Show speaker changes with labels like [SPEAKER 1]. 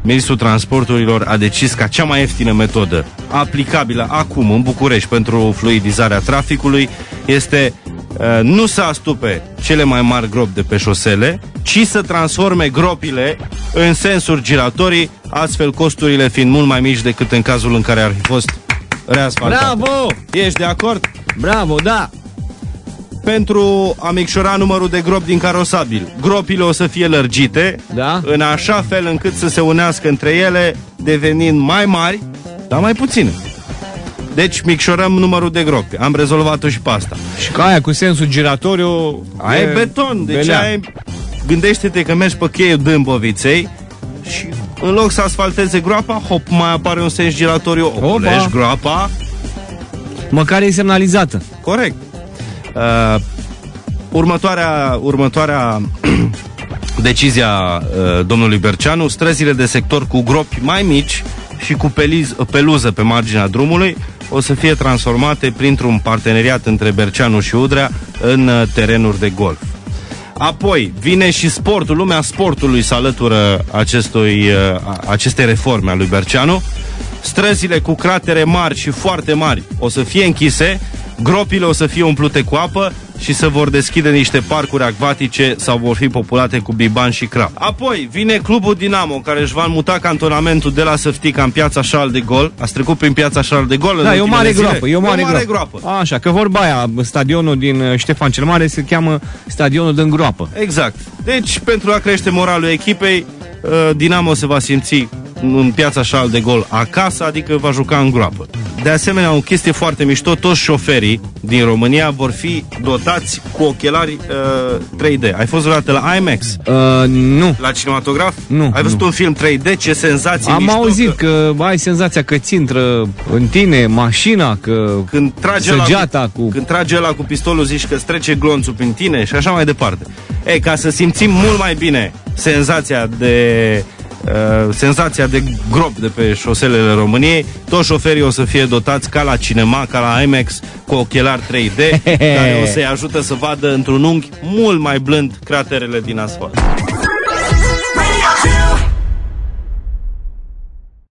[SPEAKER 1] Ministrul Transporturilor a decis ca cea mai ieftină metodă aplicabilă acum în București pentru fluidizarea traficului este nu să astupe cele mai mari gropi de pe șosele, ci să transforme gropile în sensuri giratorii, astfel costurile fiind mult mai mici decât în cazul în care ar fi fost reasfaltate.
[SPEAKER 2] Bravo!
[SPEAKER 1] Ești de acord?
[SPEAKER 2] Bravo, da!
[SPEAKER 1] Pentru a micșora numărul de gropi din carosabil, gropile o să fie lărgite,
[SPEAKER 2] da?
[SPEAKER 1] În așa fel încât să se unească între ele, devenind mai mari, dar mai puține. Deci micșorăm numărul de gropi. Am rezolvat-o și pe asta.
[SPEAKER 2] Și ca aia cu sensul giratoriu
[SPEAKER 1] aia e beton. Deci gândește-te că mergi pe cheiul Dâmboviței și în loc să asfalteze groapa, hop, mai apare un sens giratoriu, oprești groapa.
[SPEAKER 2] Măcar e semnalizată.
[SPEAKER 1] Corect. Următoarea decizia domnului Berceanu: străzile de sector cu gropi mai mici și cu peluză pe marginea drumului o să fie transformate printr-un parteneriat între Berceanu și Udrea în terenuri de golf. Apoi vine și sportul, lumea sportului se alătură acestei reforme a lui Berceanu. Străzile cu cratere mari și foarte mari o să fie închise, gropile o să fie umplute cu apă și se vor deschide niște parcuri acvatice sau vor fi populate cu biban și crab. Apoi vine clubul Dinamo, care își va muta cantonamentul de la Săftica în piața Charles de Gaulle. Ați trecut prin piața Charles de Gaulle?
[SPEAKER 2] Da, e o mare groapă. E o mare
[SPEAKER 1] groapă.
[SPEAKER 2] Așa, că vorba aia, stadionul din Ștefan cel Mare se cheamă stadionul din groapă.
[SPEAKER 1] Exact. Deci, pentru a crește moralul echipei, Dinamo se va simți în piața Charles de Gaulle acasă, adică va juca în groapă. De asemenea, o chestie foarte mișto, toți șoferii din România vor fi dotați cu ochelari 3D. Ai fost vreodată la IMAX?
[SPEAKER 2] Nu.
[SPEAKER 1] La cinematograf?
[SPEAKER 2] Nu.
[SPEAKER 1] Ai văzut un film 3D? Ce senzație
[SPEAKER 2] Am
[SPEAKER 1] mișto! Am
[SPEAKER 2] auzit că ai senzația că ți intră în tine mașina, că
[SPEAKER 1] când trage
[SPEAKER 2] săgeata
[SPEAKER 1] când trage ăla cu pistolul, zici că îți trece glonțul prin tine și așa mai departe. Ei, ca să simțim mult mai bine senzația de grop de pe șoselele României, toți șoferii o să fie dotați ca la cinema, ca la IMAX, cu ochelari 3D, care o să-i ajută să vadă într-un unghi mult mai blând craterele din asfalt.